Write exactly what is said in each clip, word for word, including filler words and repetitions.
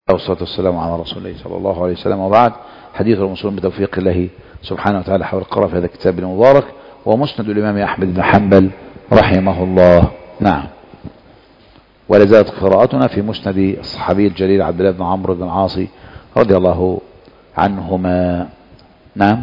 والصلاة والسلام على رسول الله صلى الله عليه وسلم. وبعد، حديث المسلم بتوفيق الله سبحانه وتعالى حول القراءة في هذا الكتاب المبارك، ومسند الإمام أحمد بن حنبل رحمه الله. نعم. ولا زالت قراءتنا في مسند الصحابي الجليل عبد الله بن عمرو بن العاص رضي الله عنهما. نعم.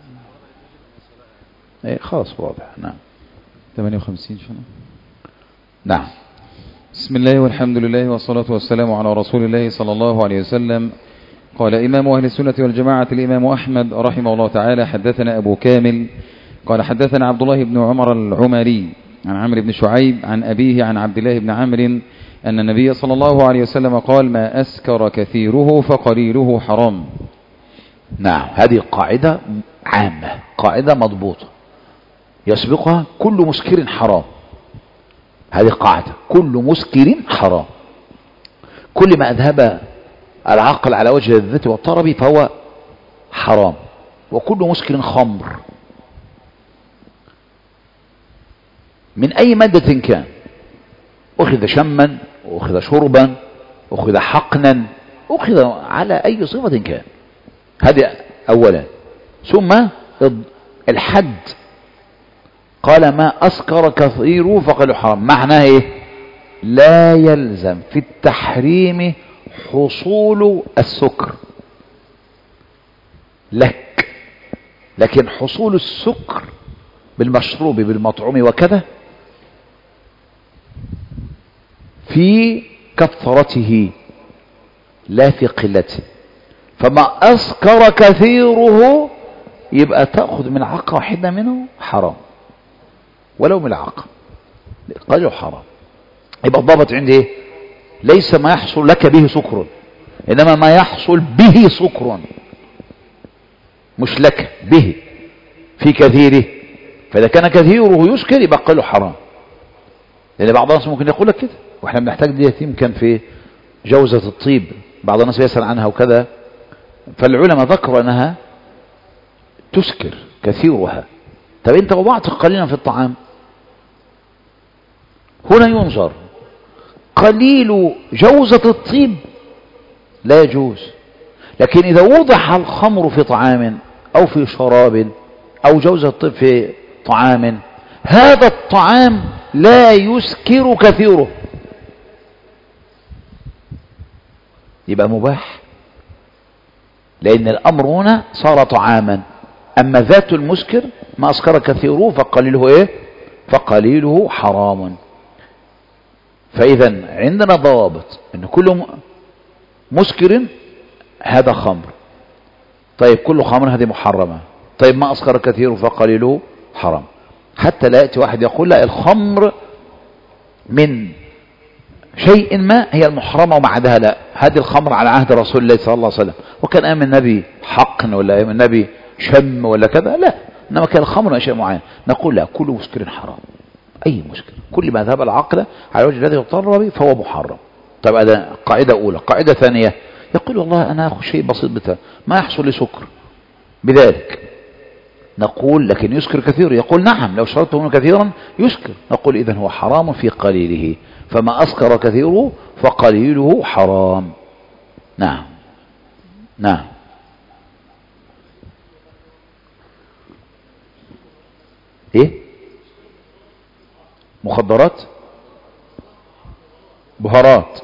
ايه خلاص واضح. نعم. ثمانية وخمسين شنو؟ نعم. بسم الله والحمد لله والصلاة والسلام على رسول الله صلى الله عليه وسلم. قال إمام أهل السنة والجماعة الإمام أحمد رحمه الله تعالى: حدثنا أبو كامل قال حدثنا عبد الله بن عمر العمري عن عمرو بن شعيب عن أبيه عن عبد الله بن عمرو أن النبي صلى الله عليه وسلم قال: ما أسكر كثيره فقليله حرام. نعم. هذه قاعدة عامة، قاعدة مضبوطة يسبقها كل مسكر حرام. هذه قاعدة: كل مسكر حرام. كل ما أذهب العقل على وجه الذات والطرب فهو حرام، وكل مسكر خمر من أي مادة كان، أخذ شما، أخذ شربا، أخذ حقنا، أخذ على أي صفة كان. هذه أولا. ثم الحد، قال: ما أسكر كثيره فقال حرام. معناه إيه؟ لا يلزم في التحريم حصول السكر لك، لكن حصول السكر بالمشروب بالمطعوم وكذا في كثرته لا في قلته. فما أسكر كثيره يبقى تأخذ من عقة واحدة منه حرام، ولو من العقة قالوا حرام. يبقى الضابط عندي ايه؟ ليس ما يحصل لك به سكر، انما ما يحصل به سكر، مش لك به في كثيره. فاذا كان كثيره يسكر يبقى قالوا حرام، لان بعض الناس ممكن يقول لك كده، واحنا بنحتاج دي يمكن في جوزة الطيب بعض الناس يسأل عنها وكذا، فالعلماء ذكروا انها تسكر كثيرها. طب انت وضعت قليلا في الطعام، هنا ينظر قليل جوزة الطيب لا يجوز، لكن إذا وضع الخمر في طعام أو في شراب أو جوزة الطيب في طعام، هذا الطعام لا يسكر كثيره، يبقى مباح، لأن الأمر هنا صار طعاما. أما ذات المسكر ما أسكر كثيره فقليله إيه؟ فقليله حرام. فإذا عندنا ضوابط أن كل مسكر هذا خمر. طيب كل خمر هذه محرمة. طيب ما أسكر كثيره فقليله حرام. حتى لا يأتي واحد يقول لا الخمر من شيء ما هي المحرمة ومع عدها لا، هذه الخمر على عهد رسول الله صلى الله عليه وسلم، وكان أيام النبي حقن ولا أيام النبي شم ولا كذا، لا، إنما كان الخمر شيء معين. نقول لا، كل مسكر حرام، أي مسكر، كل ما ذهب العقل على وجه الذي يضطر به فهو محرم. طيب هذا قاعدة أولى. قاعدة ثانية، يقول والله أنا أخذ شيء بسيط بتا ما يحصل لي سكر بذلك، نقول لكن يسكر كثير. يقول نعم لو شربته كثيرا يسكر. نقول إذن هو حرام في قليله، فما أسكر كثيره فقليله حرام. نعم. نعم. ايه؟ مخدرات، بهارات.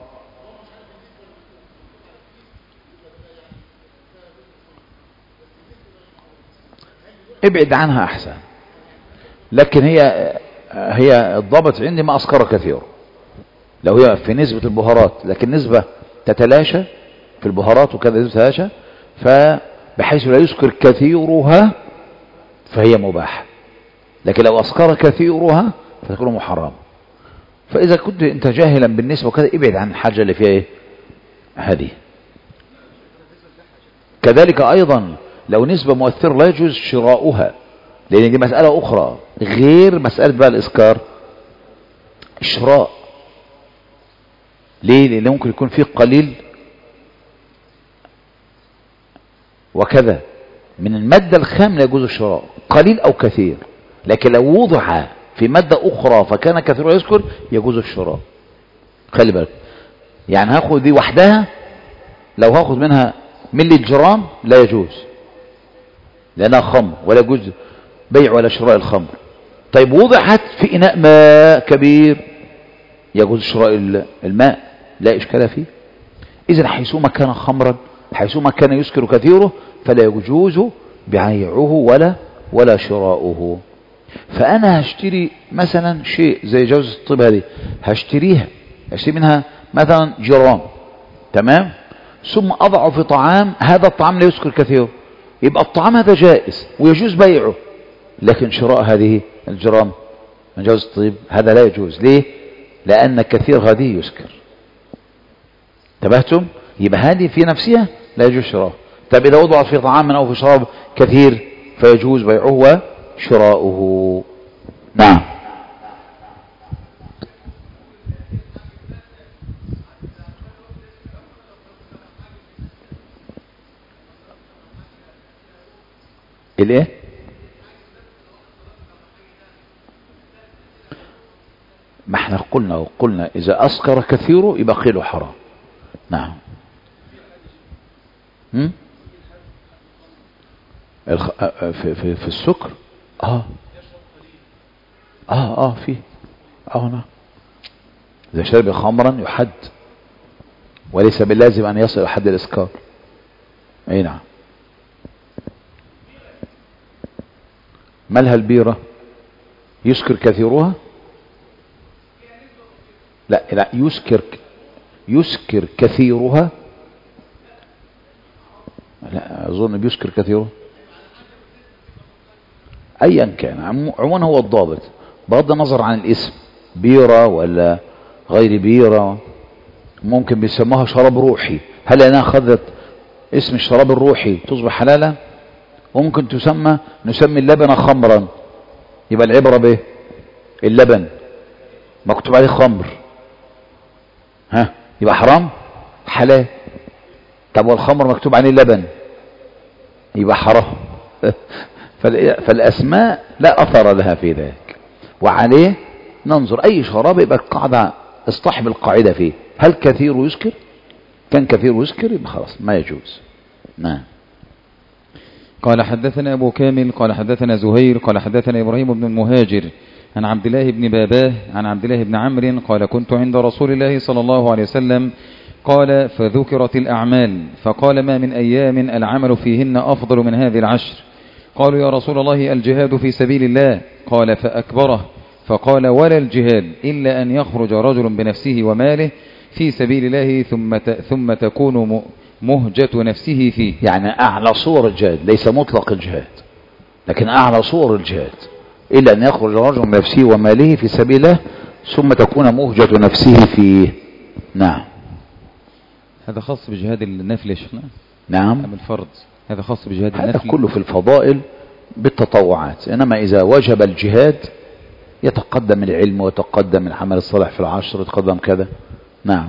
ابعد عنها احسن. لكن هي هي الضابط عندي ما اسكر كثير. لو هي في نسبة البهارات لكن نسبة تتلاشى في البهارات وكذا نسبة تتلاشى، فبحيث لا يسكر كثيرها فهي مباح. لكن لو اسكر كثيرها فتكون محرمة. فاذا كنت انت جاهلا بالنسبة وكذا ابعد عن الحاجة اللي فيها ايه هذه. كذلك ايضا لو نسبة مؤثرة لا يجوز شراؤها، لان دي مسألة اخرى غير مسألة بقى الاسكار. الشراء ليه؟ لان ممكن يكون فيه قليل وكذا من المادة الخام لا يجوز الشراء، قليل او كثير. لكن لو وضع في مادة اخرى فكان كثيرا يذكر يجوز الشراء. خلي بالك، يعني هاخد دي وحدها لو هاخد منها ملي جرام لا يجوز لأنها خمر، ولا يجوز بيع ولا شراء الخمر. طيب وضعت في إناء ماء كبير يجوز شراء الماء، لا إشكال فيه. إذن حيثما كان خمرا، حيثما كان يسكر كثيره، فلا يجوز بيعه ولا ولا شراؤه. فأنا هشتري مثلا شيء زي جوزة الطيب هذه، هشتريها هشتري منها مثلا جرام، تمام، ثم أضعه في طعام، هذا الطعام لا يسكر كثيره، يبقى الطعام هذا جائز ويجوز بيعه، لكن شراء هذه الجرام من جوزة الطيب هذا لا يجوز. ليه؟ لأن كثير هذه يسكر. انتبهتم؟ يبقى هذه في نفسها لا يجوز شراءه. طب إذا وضعت في طعام أو في شراب كثير فيجوز بيعه وشراؤه. نعم. الايه؟ ما احنا قلنا وقلنا اذا اسكر كثيره يبقى قيله حرام. نعم. هم؟ الخ... في, في, في السكر اه اه اه فيه اه نعم. اذا شرب خمرا يحد، وليس باللازم ان يصل حد الاسكار. اي نعم. مالها البيرة؟ يسكر كثيرها؟ لا لا يسكر يسكر كثيرها؟ لا اظن بيسكر كثيرها. ايا كان عموما هو الضابط بغض النظر عن الاسم، بيرة ولا غير بيرة. ممكن بيسموها شراب روحي، هل انا اخذت اسم الشراب الروحي تصبح حلالا؟ وممكن تسمى نسمي اللبن خمرا، يبقى العبرة به اللبن مكتوب عليه خمر، ها يبقى حرام حلال. طب والخمر مكتوب عليه لبن يبقى حرام. فالاسماء لا اثر لها في ذلك، وعليه ننظر اي شراب يبقى القاعدة اصطحب القاعدة فيه، هل كثير يسكر؟ كان كثير يسكر يبقى خلاص ما يجوز. نعم. قال حدثنا أبو كامل قال حدثنا زهير قال حدثنا إبراهيم بن المهاجر عن عبد الله بن باباه عن عبد الله بن عمرو قال كنت عند رسول الله صلى الله عليه وسلم قال فذكرت الأعمال فقال ما من أيام العمل فيهن أفضل من هذه العشر. قالوا يا رسول الله الجهاد في سبيل الله، قال فأكبره، فقال ولا الجهاد إلا أن يخرج رجل بنفسه وماله في سبيل الله ثم ثم تكون مهجة نفسه فيه. يعني أعلى صور الجهاد، ليس مطلق الجهاد لكن أعلى صور الجهاد، إلا أن يخرج رجل بنفسه وماله في سبيل الله ثم تكون مهجة نفسه فيه. نعم. هذا خاص بجهاد النفل يا شيخنا؟ نعم. أم الفرض؟ هذا خاص بجهاد هذا النفل. كله في الفضائل بالتطوعات، إنما إذا وجب الجهاد يتقدم العلم ويتقدم العمل الصالح في العشر ويتقدم كذا. نعم.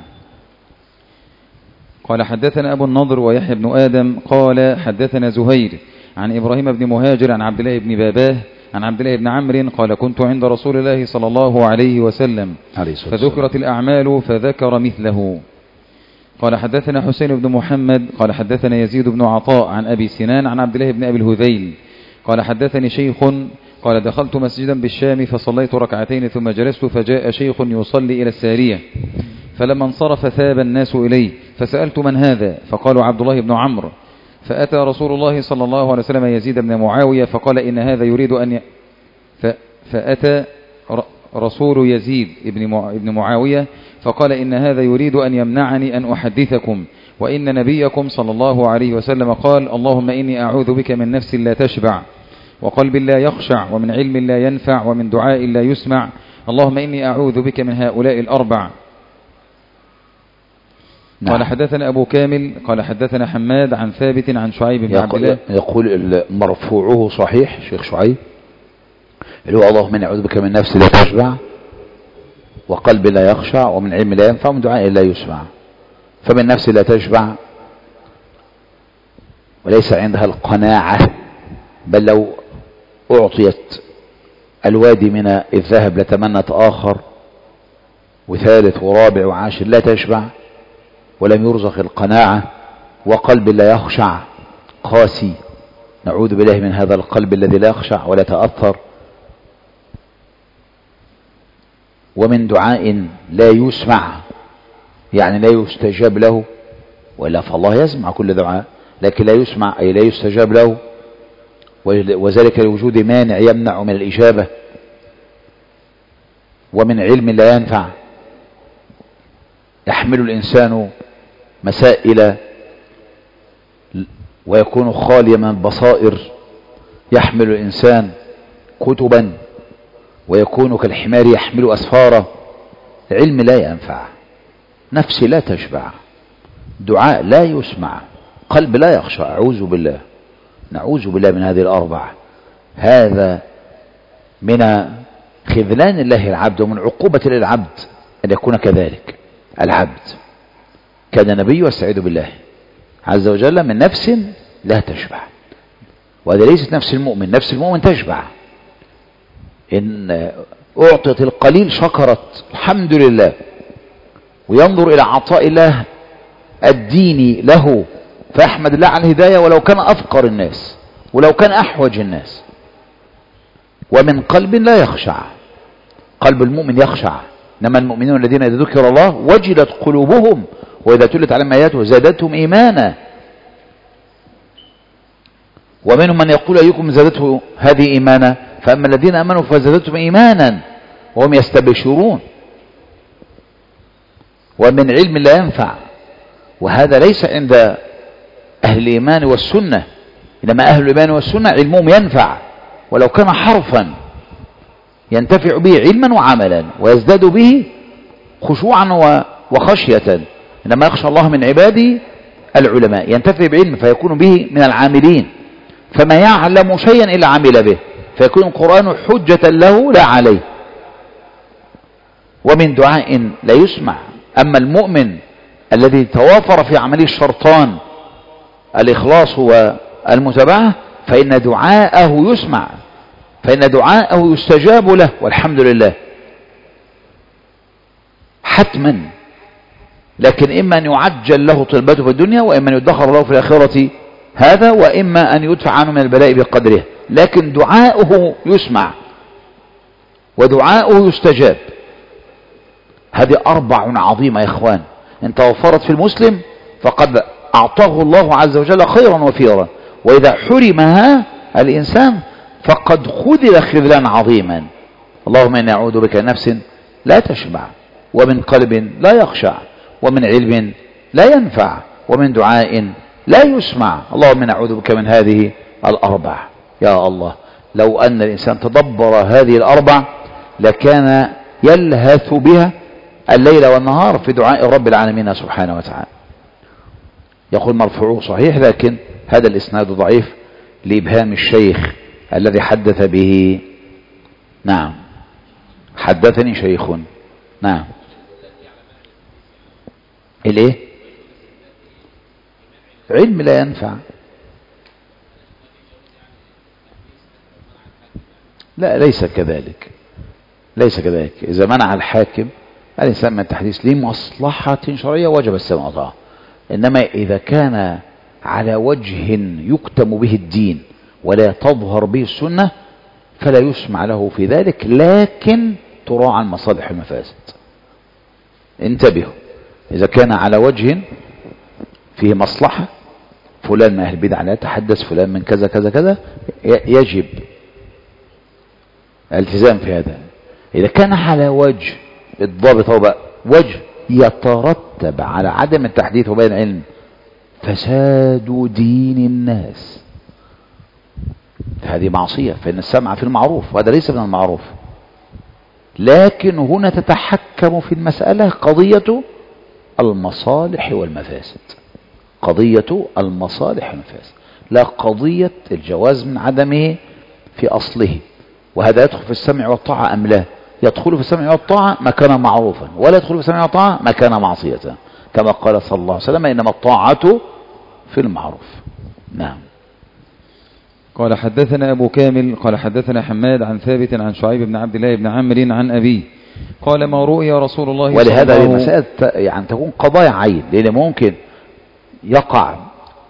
قال حدثنا أبو النضر ويحيى بن آدم قال حدثنا زهير عن إبراهيم بن مهاجر عن عبد الله بن باباه عن عبد الله بن عمرو قال كنت عند رسول الله صلى الله عليه وسلم فذكرت الأعمال فذكر مثله. قال حدثنا حسين بن محمد قال حدثنا يزيد بن عطاء عن أبي سنان عن عبد الله بن أبي الهذيل قال حدثني شيخ قال دخلت مسجدا بالشام فصليت ركعتين ثم جلست فجاء شيخ يصلي إلى السارية، فلما انصرف ثاب الناس إليه فسألت من هذا؟ فقالوا عبد الله بن عمرو. فأتى رسول الله صلى الله عليه وسلم يزيد بن معاوية فقال إن هذا يريد أن ي... ف... فأتى رسول يزيد بن معاوية فقال إن هذا يريد أن يمنعني أن أحدثكم، وإن نبيكم صلى الله عليه وسلم قال اللهم إني أعوذ بك من نفس لا تشبع وقلب لا يخشع ومن علم لا ينفع ومن دعاء لا يسمع، اللهم إني أعوذ بك من هؤلاء الأربع. نعم. قال حدثنا أبو كامل قال حدثنا حماد عن ثابت عن شعيب بن عبد الله يقول مرفوعه صحيح شيخ شعيب اللي هو اللهم إني أعوذ بك من نفس لا تشبع وقلب لا يخشع ومن علم لا ينفع ومن دعاء لا يسمع. فمن نفس لا تشبع وليس عندها القناعة، بل لو أعطيت الوادي من الذهب لتمنت آخر وثالث ورابع وعاشر لا تشبع ولم يرزق القناعة وقلب لا يخشع قاسي، نعوذ بالله من هذا القلب الذي لا يخشع ولا يتأثر. ومن دعاء لا يسمع، يعني لا يستجاب له، وإلا فالله يسمع كل دعاء، لكن لا يسمع أي لا يستجاب له، وذلك لوجود مانع يمنع من الإجابة. ومن علم لا ينفع، يحمل الإنسان مسائل ويكون خاليا من البصائر، يحمل الإنسان كتبا ويكون كالحمار يحمل أسفارا. علم لا ينفع، نفس لا تشبع، دعاء لا يسمع، قلب لا يخشى. أعوذ بالله، نعوذ بالله من هذه الأربع. هذا من خذلان الله العبد ومن عقوبة للعبد أن يكون كذلك. العبد كان النبي يستعيذ بالله عز وجل من نفس لا تشبع، وهذا ليست نفس المؤمن، نفس المؤمن تشبع. إن أعطت القليل شكرت الحمد لله، وينظر إلى عطاء الله الديني له فأحمد الله على الهداية ولو كان أفقر الناس ولو كان أحوج الناس. ومن قلب لا يخشع، قلب المؤمن يخشع، إنما المؤمنون الذين إذا ذكر الله وجلت قلوبهم وإذا تلت عليهم آياته زادتهم إيمانا. ومنهم من يقول أيكم زادته هذه إيمانا، فأما الذين آمنوا فزادتهم إيمانا وهم يستبشرون. ومن علم لا ينفع، وهذا ليس عند أهل الإيمان والسنة، إنما أهل الإيمان والسنة علمهم ينفع ولو كان حرفا، ينتفع به علما وعملا ويزداد به خشوعا وخشية. إنما يخشى الله من عباده العلماء، ينتفع بعلم فيكون به من العاملين، فما يعلم شيئا إلا عمل به، فيكون القرآن حجة له لا عليه. ومن دعاء لا يسمع، أما المؤمن الذي توافر في عمله الشرطان الإخلاص والمتابعة فإن دعاءه يسمع، فإن دعاءه يستجاب له والحمد لله حتما. لكن إما أن يعجل له طلبته في الدنيا، وإما أن يدخر له في الآخرة هذا، وإما أن يدفع عنه من البلاء بقدره. لكن دعاؤه يسمع ودعاؤه يستجاب. هذه أربع عظيمة يا إخوان، إن توفرت في المسلم فقد أعطاه الله عز وجل خيرا وفيرا، وإذا حرمها الإنسان فقد خذل خذلان عظيما. اللهم إني أعوذ بك نفس لا تشبع، ومن قلب لا يخشع، ومن علم لا ينفع، ومن دعاء لا يسمع. اللهم إني أعوذ بك من هذه الأربع. يا الله، لو أن الإنسان تدبر هذه الأربع لكان يلهث بها الليل والنهار في دعاء رب العالمين سبحانه وتعالى. يقول مرفوعه صحيح، لكن هذا الإسناد ضعيف لإبهام الشيخ الذي حدث به. نعم، حدثني شيخ. نعم، الايه؟ علم لا ينفع. لا، ليس كذلك، ليس كذلك. إذا منع الحاكم الإنسان من التحديث لمصلحة شرعية وجب السمع والطاعة، إنما إذا كان على وجه يكتم به الدين ولا تظهر به السنة فلا يسمع له في ذلك، لكن تراعى المصالح والمفاسد. انتبهوا، إذا كان على وجه فيه مصلحة، فلان من أهل البدع لا يتحدث، فلان من كذا كذا كذا، يجب الالتزام في هذا. إذا كان على وجه الضابط هو بقى وجه يترتب على عدم التحديث وبين علم فساد دين الناس، هذه معصية، فإن السمع في المعروف وهذا ليس من المعروف. لكن هنا تتحكم في المسألة قضية المصالح والمفاسد، قضية المصالح والمفاسد، لا قضية الجواز من عدمه في أصله. وهذا يدخل في السمع والطاعة أم لا؟ يدخل في السمع والطاعة ما كان معروفا، ولا يدخل في السمع والطاعة ما كان معصية، كما قال صلى الله عليه وسلم إنما الطاعة في المعروف. نعم. قال حدثنا أبو كامل قال حدثنا حماد عن ثابت عن شعيب بن عبد الله بن عمرو عن أبيه قال ما رؤي رسول الله ولهذا المسألة يعني تكون قضايا عين، لأن ممكن يقع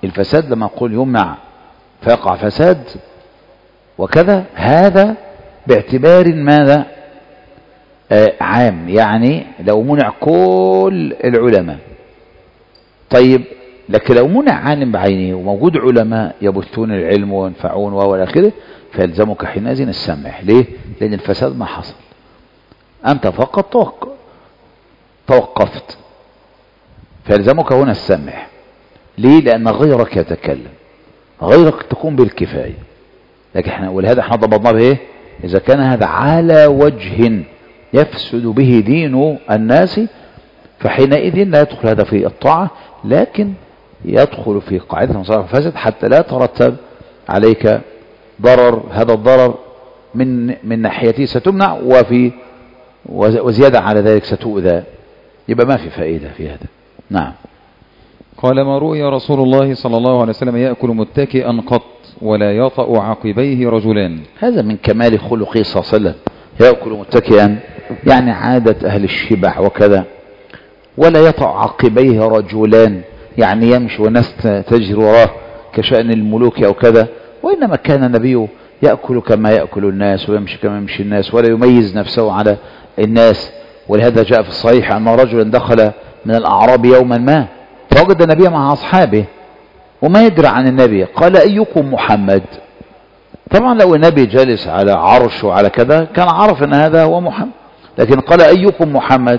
الفساد لما نقول يمنع فيقع فساد وكذا، هذا باعتبار ماذا؟ آه عام، يعني لو منع كل العلماء. طيب لكن لو منع عالم بعينه وموجود علماء يبثون العلم وينفعون والى اخره، فيلزمك حينئذ السمع. ليه؟ لأن الفساد ما حصل، أنت فقط توقف توقفت، فيلزمك هنا السمع. ليه؟ لأن غيرك يتكلم، غيرك تكون بالكفاية. لكن احنا ولهذا احنا ضبطناه بايه؟ إذا كان هذا على وجه يفسد به دين الناس فحينئذ لا يدخل هذا في الطاعة، لكن يدخل في قاعدة مصالح الفاسد حتى لا ترتب عليك ضرر. هذا الضرر من من ناحيته ستمنع، وفي وزيادة على ذلك ستؤذى، يبقى ما في فائدة في هذا. نعم. قال ما رؤي رسول الله صلى الله عليه وسلم يأكل متكئا قط ولا يطأ عقبيه رجلان. هذا من كمال خلقه صلى الله عليه وسلم، يأكل متكئا يعني عادة أهل الشبع وكذا. ولا يطأ عقبيه رجلان يعني يمشي والناس تجري وراه كشأن الملوك أو كذا، وإنما كان النبي يأكل كما يأكل الناس ويمشي كما يمشي الناس ولا يميز نفسه على الناس. ولهذا جاء في الصحيح أن رجلا دخل من الأعراب يوما ما فوجد النبي مع أصحابه وما يدري عن النبي، قال أيكم محمد؟ طبعا لو النبي جالس على عرش وعلى كذا كان عرف أن هذا هو محمد، لكن قال أيكم محمد؟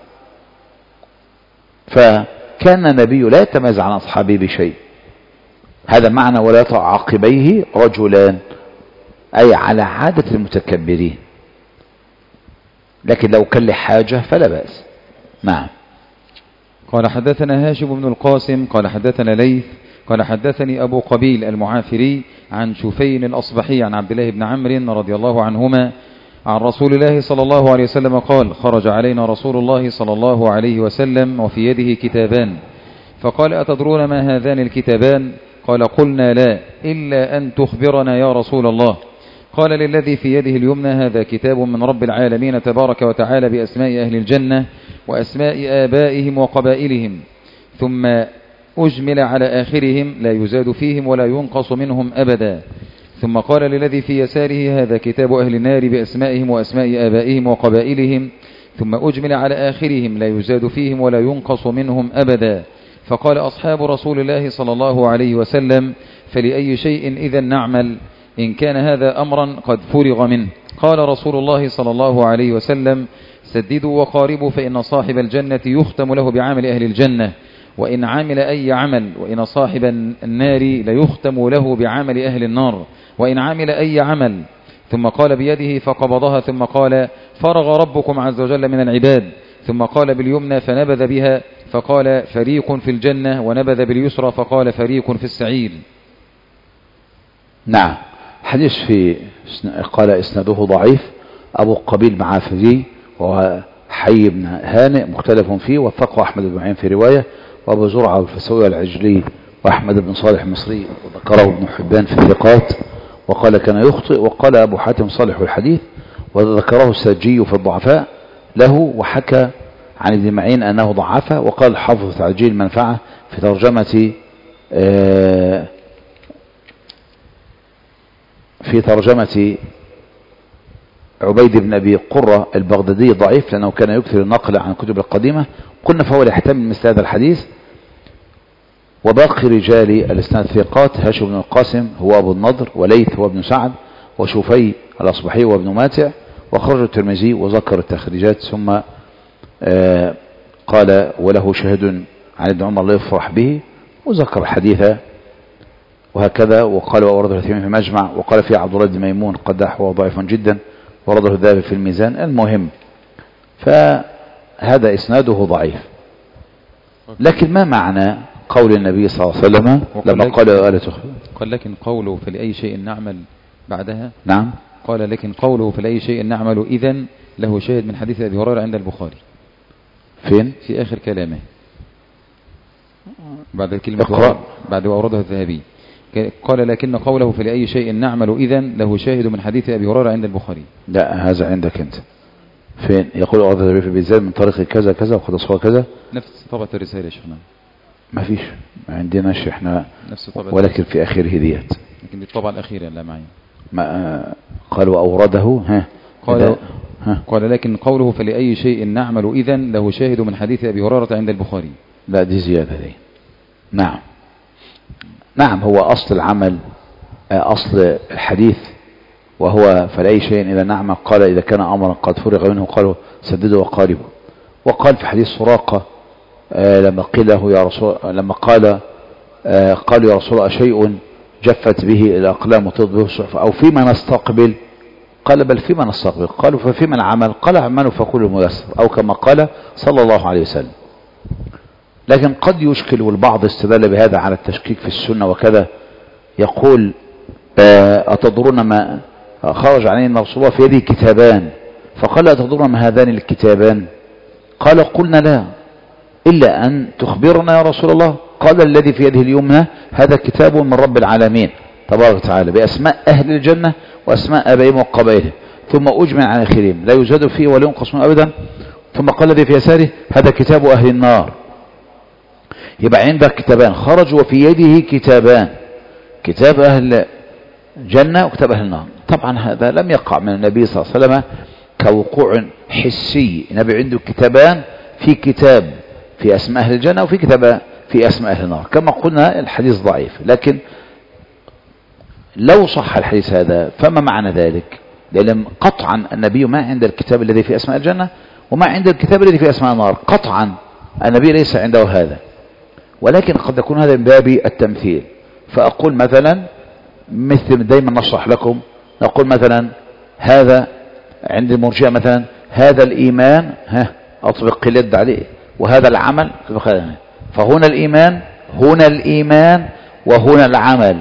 فكان النبي لا يتميز عن أصحابه بشيء. هذا معنى ولا يطأ عقبيه رجلان، أي على عادة المتكبرين، لكن لو كان لحاجة فلا بأس. نعم. قال حدثنا هاشم بن القاسم قال حدثنا ليث قال حدثني أبو قبيل المعافري عن شفين الأصبحي عن عبد الله بن عمرو رضي الله عنهما عن رسول الله صلى الله عليه وسلم قال خرج علينا رسول الله صلى الله عليه وسلم وفي يده كتابان، فقال أتدرون ما هذان الكتابان؟ قال قلنا لا إلا أن تخبرنا يا رسول الله. قال للذي في يده اليمنى هذا كتاب من رب العالمين تبارك وتعالى بأسماء أهل الجنة وأسماء آبائهم وقبائلهم، ثم أجمل على آخرهم لا يزاد فيهم ولا ينقص منهم أبدا. ثم قال للذي في يساره هذا كتاب أهل النار بأسمائهم وأسماء آبائهم وقبائلهم، ثم أجمل على آخرهم لا يزاد فيهم ولا ينقص منهم أبدا. فقال أصحاب رسول الله صلى الله عليه وسلم فلأي شيء إذا نعمل إن كان هذا أمرا قد فرغ منه؟ قال رسول الله صلى الله عليه وسلم سددوا وقاربوا فإن صاحب الجنة يختم له بعمل أهل الجنة، وإن عمل أي عمل، وإن صاحب النار ليختم له بعمل أهل النار، وإن عمل أي عمل. ثم قال بيده فقبضها، ثم قال فرغ ربكم عز وجل من العباد، ثم قال باليمنى فنبذ بها فقال فريق في الجنة، ونبذ باليسرى فقال فريق في السعير. نعم. حديث في قال إسناده ضعيف، أبو قبيل معافري وهو حي بن هانئ مختلف فيه، وثقه أحمد بن معين في رواية، وأبو زرعة والفسوي العجلي وأحمد بن صالح المصري وذكره ابن حبان في الثقات وقال كان يخطئ. وقال أبو حاتم صالح الحديث وذكره السجي في الضعفاء له، وحكى عن ابن معين أنه ضعفه. وقال الحافظ تعجيل المنفعة في ترجمة آه في ترجمة عبيد بن أبي قرة البغدادي ضعيف لأنه كان يكثر النقل عن الكتب القديمة. قلنا فهو لا يحتمل مثل هذا الحديث. وباقي رجال الاسناد ثقات، هاشم بن القاسم هو أبو النضر، وليث هو ابن سعد، وشفي الأصبحي وابن ماتع، وخرج الترمذي وذكر التخريجات. ثم آه قال وله شاهد عن ابن عمر لا يفرح به، وذكر الحديث وهكذا. وقال وأورده الهثيمي في المجمع، وقال فيه عبد الله بن ميمون قدح وهو ضعيف جدا، ورده الذهبي في الميزان. المهم فهذا إسناده ضعيف. لكن ما معنى قول النبي صلى الله عليه وسلم لما قال آلة قال لكن قوله فلأي شيء نعمل بعدها؟ نعم. قال لكن قوله فلأي شيء نعمل إذن له شاهد من حديث أبي هريرة عند البخاري. فين؟ في آخر كلامه بعد الكلمة اقرأ. بعد وأورده الذهبي قال لكن قوله فلأي شيء نعمل إذن له شاهد من حديث أبي هريرة عند البخاري. لا هذا عندك أنت. فين؟ يقول أورده الذهبي في الميزان من طريق كذا كذا وقد أصوى كذا. نفس طبعة الرسالة يا شيخنا. ما فيش، ما عندناش احنا، نفس الطبع ولكن في اخره ديت، لكن بالطبع الأخيرة لا معي. ما قالوا أورده ها قال ها قال لكن قوله فلأي شيء نعمل إذن له شاهد من حديث أبي هريرة عند البخاري. لا دي زيادة دي. نعم نعم، هو أصل العمل أصل الحديث وهو فلأي شيء إذا نعمل قال إذا كان أمرا قد فرغ منه قالوا سدده وقاربه. وقال في حديث سراقة آه لما قيل له يا رسول لما قال آه قالوا يا رسول الله شيء جفت به الأقلام وتض به الصحف أو فيما نستقبل؟ قال بل فيما نستقبل. قالوا ففيما العمل؟ قال اعملوا فكل ميسر، أو كما قال صلى الله عليه وسلم. لكن قد يشكل، والبعض استدل بهذا على التشكيك في السنة وكذا، يقول أتدرون ما خرج علينا رسول الله في يده كتابان، فقال أتدرون ما هذان الكتابان؟ قال قلنا لا إلا أن تخبرنا يا رسول الله. قال الذي في يده اليمنى هذا كتاب من رب العالمين تبارك وتعالى بأسماء أهل الجنة وأسماء أبائهم وقبائلهم، ثم أجمع عن آخرهم لا يزاد فيه ولا ينقص منه أبدا. ثم قال الذي في يساره هذا كتاب أهل النار. يبقى عندك كتابان خرج وفي يده كتابان، كتاب أهل الجنة وكتاب أهل النار. طبعا هذا لم يقع من النبي صلى الله عليه وسلم كوقوع حسي. النبي عنده كتابان، في كتاب في أسماء أهل الجنة وفي كتاب في أسماء أهل النار. كما قلنا الحديث ضعيف، لكن لو صح الحديث هذا فما معنى ذلك؟ لأن قطعا النبي ما عند الكتاب الذي في أسماء الجنة وما عند الكتاب الذي في أسماء النار، قطعا النبي ليس عنده هذا. ولكن قد يكون هذا من باب التمثيل. فأقول مثلا مثل دايما نشرح لكم، نقول مثلا هذا عند المرجئة مثلا هذا الإيمان ها أطبق اليد عليه، وهذا العمل فهنا الإيمان هنا الإيمان وهنا العمل.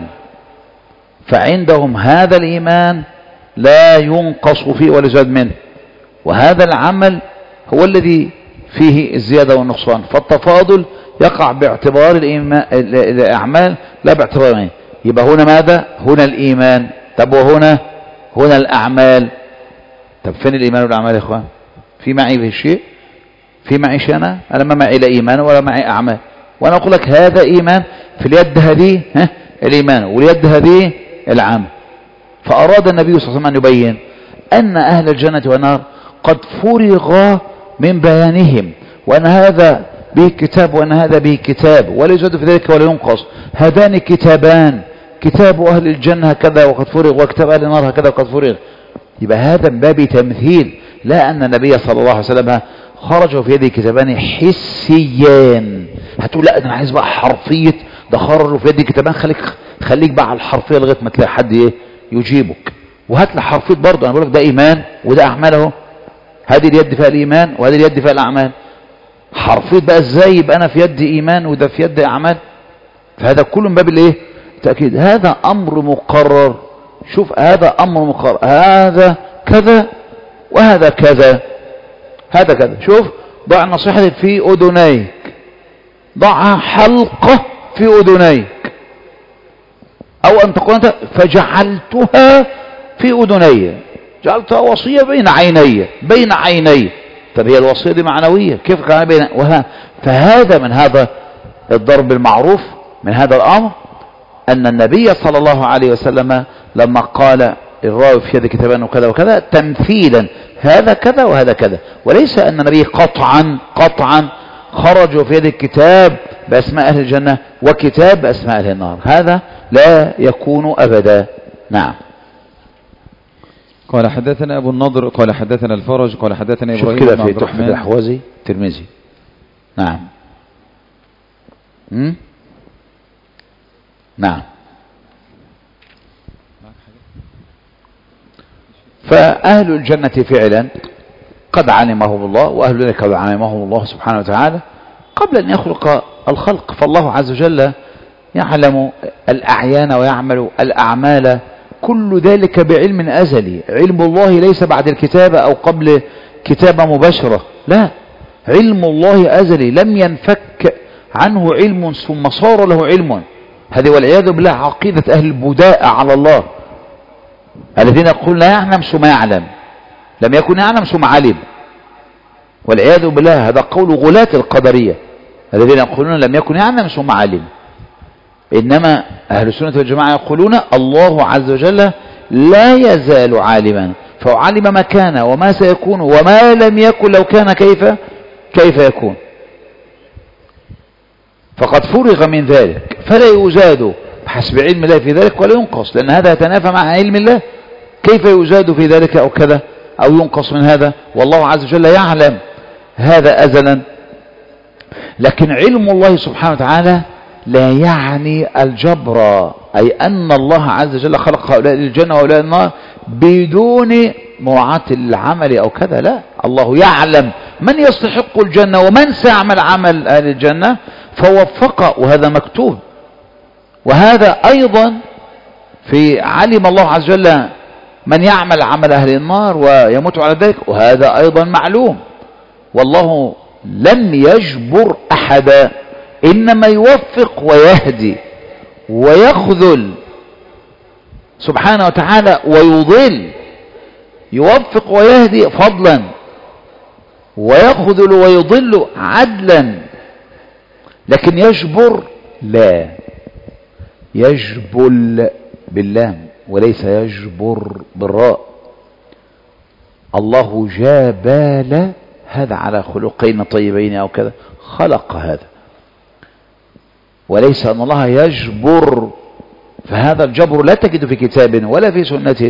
فعندهم هذا الإيمان لا ينقص فيه ولا يزاد منه، وهذا العمل هو الذي فيه الزيادة والنقصان. فالتفاضل يقع باعتبار الأعمال لا باعتبار الإيمان. يبقى هنا ماذا؟ هنا الإيمان. طب وهنا هنا الأعمال. طب فين الإيمان والأعمال يا إخوان؟ في معي في شيء؟ في معي شيء؟ أنا أنا ما معي لا إيمان ولا معي أعمال. وأنا أقول لك هذا إيمان، في اليد هذه ها الإيمان واليد هذه العمل. فأراد النبي صلى الله عليه وسلم أن يبين أن أهل الجنة والنار قد فرغ من بيانهم، وأن هذا به كتاب وأن هذا به كتاب ولا يزاد في ذلك ولا ينقص. هذان كتابان، كتاب أهل الجنة هكذا وقد فرغ، وكتاب أهل النار هكذا وقد فرغ. يبقى هذا من باب تمثيل، لا أن النبي صلى الله عليه وسلم خرج في يده كتابان حسيان. هتقول لا أنا عايز بقى حرفية، ده خرج في يده كتابان. خليك خليك بقى على الحرفية لغاية ما تلاقي حد ايه يجيبك. وهات لي حرفية برضه. أنا بقول لك ده إيمان وده أعمال أهو، هذه اليد فيها الإيمان وهذه اليد فيها الأعمال. حرفية بقى ازاي يبقى أنا في يد إيمان وده في يد أعمال؟ فهذا كله من باب الايه؟ تأكيد. هذا أمر مقرر. شوف هذا أمر مقرر، هذا كذا وهذا كذا، هذا كذا. شوف ضع نصيحتي في أذنيك، ضعها حلقة في أذنيك، أو أن تقول أنت فجعلتها في أذني، جعلتها وصية بين عيني بين عيني. طب هي الوصية دي معنوية، كيف كان بين وها؟ فهذا من هذا الضرب المعروف من هذا الأمر أن النبي صلى الله عليه وسلم لما قال الراوي في يد كتابان وكذا وكذا تمثيلا، هذا كذا وهذا كذا، وليس أن النبي قطعا قطعا خرجوا في يد الكتاب بأسماء أهل الجنة وكتاب بأسماء أهل النار. هذا لا يكون أبدا. نعم. قال حدثنا أبو النضر قال حدثنا الفرج قال حدثنا إبراهيم شوف كده في تحفة الأحوازي ترمذي. نعم. م? نعم. فأهل الجنة فعلا قد علمهم الله، وأهل ذلك قد علمهم الله سبحانه وتعالى قبل أن يخلق الخلق. فالله عز وجل يعلم الأعيان ويعمل الأعمال، كل ذلك بعلم أزلي. علم الله ليس بعد الكتابة أو قبل كتابة مباشرة، لا، علم الله أزلي لم ينفك عنه علم ثم صار له علم. هذه والعياذ بالله عقيدة أهل البداء على الله الذين يقولون لا يعلم ثم يعلم، لم يكن يعلم ثم علم، والعياذ بالله. هذا قول غلاة القدرية الذين يقولون لم يكن يعلم ثم علم. إنما أهل السنة والجماعة يقولون الله عز وجل لا يزال عالما، فهو علم ما كان وما سيكون، وما لم يكن لو كان كيف كيف يكون، فقد فرغ من ذلك، فلا يزاد بحسب علم الله في ذلك ولا ينقص، لأن هذا يتنافى مع علم الله. كيف يزاد في ذلك أو كذا أو ينقص من هذا، والله عز وجل يعلم هذا أزلا. لكن علم الله سبحانه وتعالى لا يعني الجبر، أي أن الله عز وجل خلق هؤلاء للجنة وهؤلاء النار بدون مراعاة العمل أو كذا، لا، الله يعلم من يستحق الجنة ومن سيعمل عمل أهل الجنة فوفق، وهذا مكتوب. وهذا أيضا في علم الله عز وجل من يعمل عمل أهل النار ويموت على ذلك، وهذا أيضا معلوم. والله لم يجبر أحدا، إنما يوفق ويهدي ويخذل سبحانه وتعالى ويضل، يوفق ويهدي فضلا ويخذل ويضل عدلا، لكن يجبر لا، يجبل باللام وليس يجبر بالراء. الله جابال هذا على خلقين طيبين أو كذا، خلق هذا، وليس أن الله يجبر، فهذا الجبر لا تجد في كتاب ولا في سنة،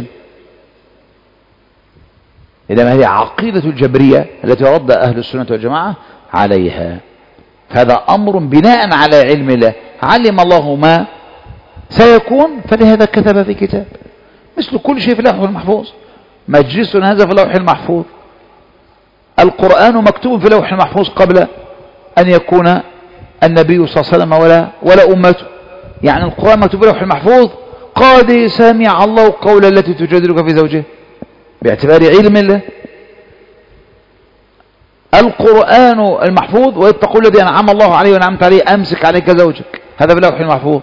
إنما هي عقيدة الجبرية التي رد أهل السنة والجماعة عليها. فهذا أمر بناء على علم الله، علم الله ما سيكون فلهذا كتب في كتاب، مثل كل شيء في اللوح المحفوظ. مجلس هذا في اللوح المحفوظ، القرآن مكتوب في اللوح المحفوظ قبل أن يكون النبي صلى الله عليه وسلم ولا ولا أمته، يعني القرآن مكتوب في اللوح المحفوظ قد سمع الله قول التي تجادلك في زوجها، باعتبار علم الله. القرآن المحفوظ وإذ تقول الذي أنعم الله عليه وأنعمت عليه أمسك عليك زوجك، هذا في اللوح المحفوظ،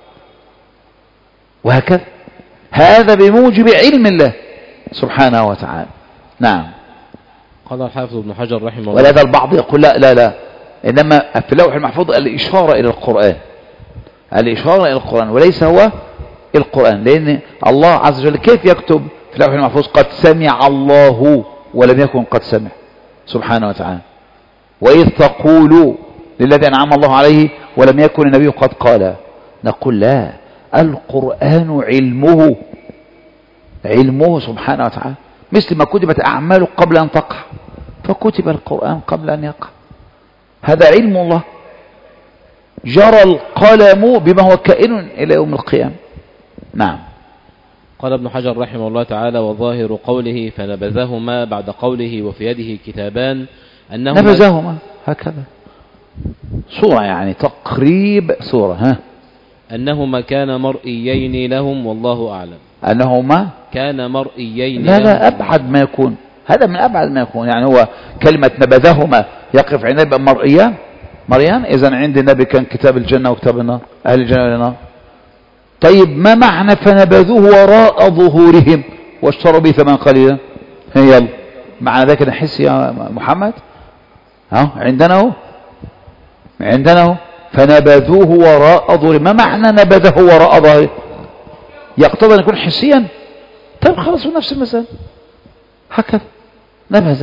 وهكذا هذا بموجب علم الله سبحانه وتعالى. نعم. قال الحافظ ابن حجر رحمه الله، ولهذا البعض يقول لا لا لا إنما في اللوح المحفوظ الإشارة إلى القرآن، الإشارة إلى القرآن وليس هو القرآن، لأن الله عز وجل كيف يكتب في اللوح المحفوظ قد سمع الله ولم يكن قد سمع سبحانه وتعالى، وإذ تقول للذي أنعم الله عليه ولم يكن النبي قد قال، نقول لا، القرآن علمه علمه سبحانه وتعالى، مثل ما كتبت أعماله قبل أن تقع فكتب القرآن قبل أن يقع، هذا علم الله. جرى القلم بما هو كائن إلى يوم القيامة. نعم. قال ابن حجر رحمه الله تعالى: وظاهر قوله فنبذهما بعد قوله وفي يده كتابان أنهما نبذهما هكذا صورة، يعني تقريب صورة، ها أنهما كان مرئيين لهم والله أعلم. أنهما كان مرئيين لا لهم. لا أبعد ما يكون، هذا من أبعد ما يكون، يعني هو كلمة نبذهما يقف عند النبي مرئيان مريان، إذن عند النبي كان كتاب الجنة وكتاب النار، أهل الجنة والنار. طيب ما معنى فنبذوه وراء ظهورهم واشتروا به ثمن قليلا؟ يلا معنى ذلك نحس يا محمد، ها عندنا هو عندنا هو فنبذوه وراء ظهورهم. ما معنى نبذه وراء ظهره؟ يقتضي أن يكون حسيا؟ طيب خلاص نفس المسألة، هكذا نبذه.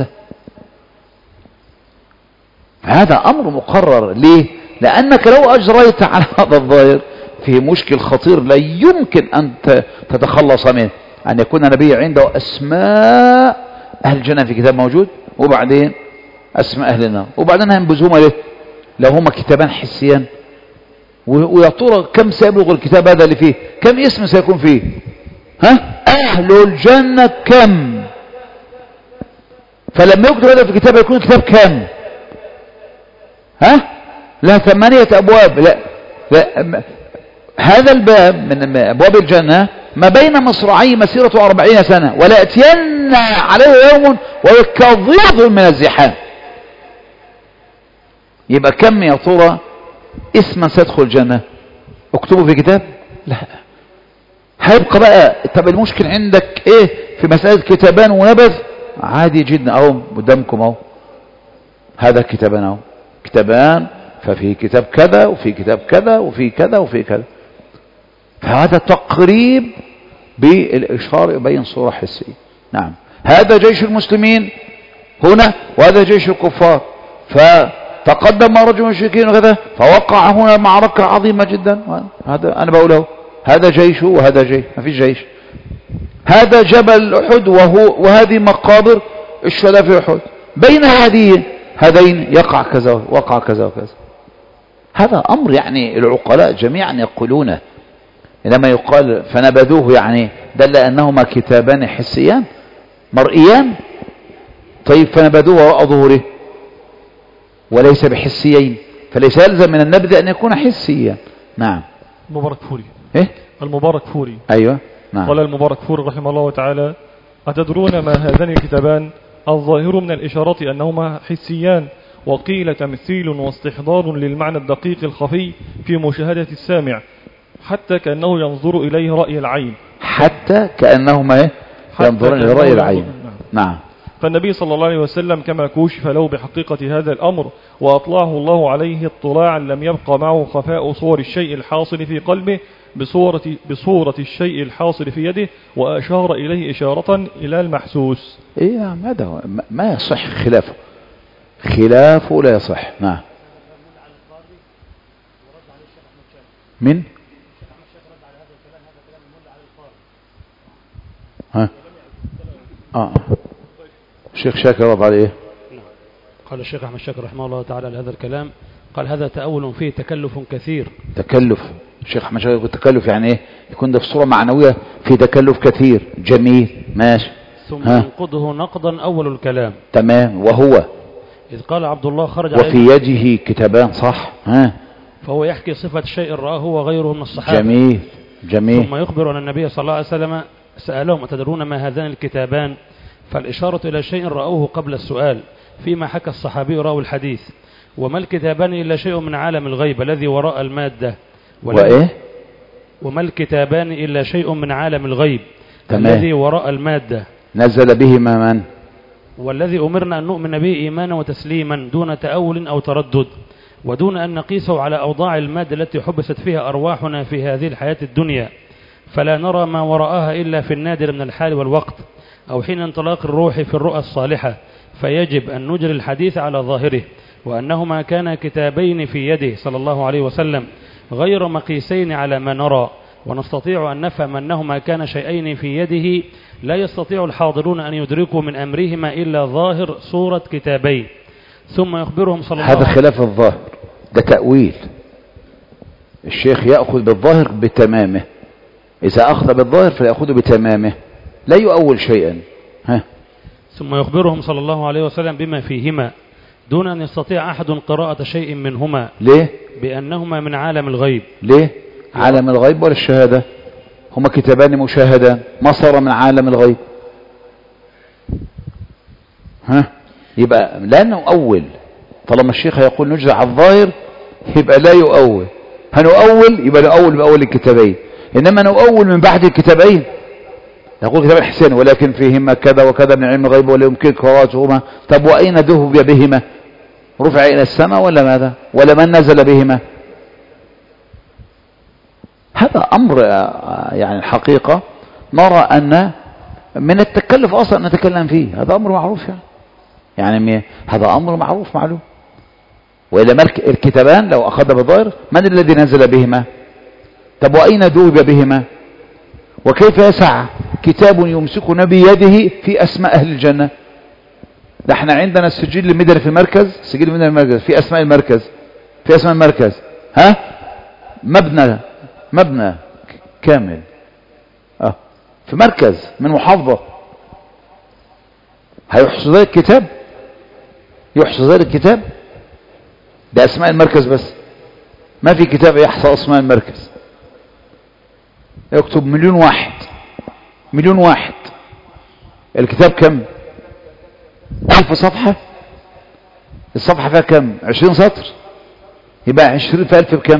هذا أمر مقرر. ليه؟ لأنك لو أجريت على هذا الظاهر فيه مشكل خطير لا يمكن أن تتخلص منه، أن يكون النبي عنده أسماء أهل الجنة في كتاب موجود وبعدين أسماء أهل النار، وبعدين هنبذهما ليه؟ لو هما كتابان حسيا، ويا ترى كم سيبلغ الكتاب هذا اللي فيه؟ كم اسم سيكون فيه؟ ها؟ أهل الجنة كم؟ فلما يكتب هذا في الكتاب يكون الكتاب كم؟ ها؟ لا ثمانية أبواب، لا, لا هذا الباب من أبواب الجنة ما بين مصراعي مسيرة أربعين سنة، ولا يأتين عليه يوم ويكظيظ من الزحام. يبقى كم يا ترى اسما سيدخل الجنة؟ اكتبه في كتاب؟ لا، هيبقى بقى. طب المشكل عندك ايه في مسألة كتابان ونبذ؟ عادي جدا اهو قدامكم اهو، هذا كتابان اهو، كتابان في ففي كتاب كذا وفي كتاب كذا وفي كذا وفي كذا. فهذا تقريب بالإشارة يبين صورة حسية. نعم، هذا جيش المسلمين هنا وهذا جيش الكفار، فتقدم رجل مشركين وكذا فوقع هنا معركة عظيمة جدا. هذا أنا بقوله، هذا جيش وهذا جيش، ما في جيش. هذا جبل أحد وهو وهذه مقابر الشهداء في أحد، بين هذه هذين يقع كذا وقع كذا وكذا. هذا أمر يعني العقلاء جميعا يقولونه. لما يقال فنبذوه يعني دل أنهما كتابان حسيان مرئيان. طيب فنبذوه وراء ظهوره وليس بحسيين، فليس يلزم من النبذ أن يكون حسيا. نعم. المبارك فوري إيه؟ المبارك فوري أيوة. نعم. قال المبارك فوري رحمه الله تعالى: أتدرون ما هذان الكتابان؟ الظاهر من الإشارات أنهما حسيان، وقيل تمثيل واستحضار للمعنى الدقيق الخفي في مشاهدة السامع، حتى كأنه ينظر إليه رأي العين. حتى كأنهما إيه؟ ينظر إليه رأي العين. نعم. فالنبي صلى الله عليه وسلم كما كوشف له بحقيقة هذا الأمر وأطلعه الله عليه اطلاعا لم يبقى معه خفاء صور الشيء الحاصل في قلبه بصورة, بصورة الشيء الحاصل في يده، وأشار إليه إشارة إلى المحسوس. إيه نعم، هذا هو ما يصح خلافه، خلافه لا يصح. نعم. من؟ ها؟ آه. الشيخ شاكر رد عليه. قال الشيخ أحمد شاكر رحمه الله تعالى لهذا الكلام، قال: هذا تأول فيه تكلف كثير. تكلف. الشيخ أحمد شاكر يقول تكلف يعني إيه؟ يكون ده في صورة معنوية في تكلف كثير. جميل، ماشي. ثم ينقضه نقضا أول الكلام. تمام. وهو إذ قال عبد الله خرج وفي يده كتابان. صح. ها. فهو يحكي صفة شيء رآه وغيره من الصحابة. جميل جميل. ثم يخبر أن النبي صلى الله عليه وسلم سألهم: أتدرون ما هذان الكتابان؟ فالإشارة إلى شيء رأوه قبل السؤال، فيما حكى الصحابي راوي الحديث. وما الكتابان إلا شيء من عالم الغيب الذي وراء المادة. وإيه؟ وما الكتابان إلا شيء من عالم الغيب تمام. الذي وراء المادة نزل بهما من؟ والذي أمرنا أن نؤمن به إيمانا وتسليما دون تأول أو تردد، ودون أن نقيسه على أوضاع المادة التي حبست فيها أرواحنا في هذه الحياة الدنيا، فلا نرى ما وراءها إلا في النادر من الحال والوقت، أو حين انطلاق الروح في الرؤى الصالحة، فيجب أن نجري الحديث على ظاهره، وأنهما كانا كتابين في يده صلى الله عليه وسلم غير مقيسين على ما نرى، ونستطيع أن نفهم أنهما كان شيئين في يده لا يستطيع الحاضرون أن يدركوا من أمرهما إلا ظاهر صورة كتابين. ثم يخبرهم صلى الله عليه وسلم. هذا خلاف الظاهر، ده تأويل. الشيخ يأخذ بالظاهر بتمامه، إذا أخذ بالظاهر فيأخذ بتمامه لا يؤول شيئا. ها. ثم يخبرهم صلى الله عليه وسلم بما فيهما دون أن يستطيع أحد قراءة شيء منهما. ليه؟ بأنهما من عالم الغيب. ليه؟ عالم الغيب ولا الشهادة؟ هما كتابان مشاهدان، ما صار من عالم الغيب. ها. يبقى لا نؤول، طالما الشيخ يقول نجري على الظاهر يبقى لا يؤول. هنؤول يبقى نؤول بأول الكتابين، إنما نؤول من بعد الكتابين. يقول كتاب الحسين ولكن فيهما كذا وكذا من علم الغيب ولا يمكن قراءتهما. طب وأين ذهب بهما؟ رفع إلى السماء ولا ماذا؟ ولا من نزل بهما؟ هذا أمر يعني الحقيقة نرى أن من التكلف أصلا نتكلم فيه، هذا أمر معروف يعني يعني هذا أمر معروف معلوم. وإذا ملك الكتابان لو أخذ بالظاهر من الذي نزل بهما؟ طب وأين ذهب بهما؟ وكيف يسع كتاب يمسكنا بيده في أسماء أهل الجنة؟ نحن عندنا السجل المدني في المركز، سجل المدني في المركز في أسماء المركز، في أسماء المركز ها مبنى مبنى كامل اه في مركز من محافظة. هيحصل ذلك الكتاب؟ يحصل ذلك الكتاب؟ ده أسماء المركز بس، ما في كتاب يحصى أسماء المركز. يكتب مليون واحد مليون واحد. الكتاب كم؟ ألف صفحة. الصفحة فيها كم؟ عشرين سطر. يبقى عشرين في ألف بكم؟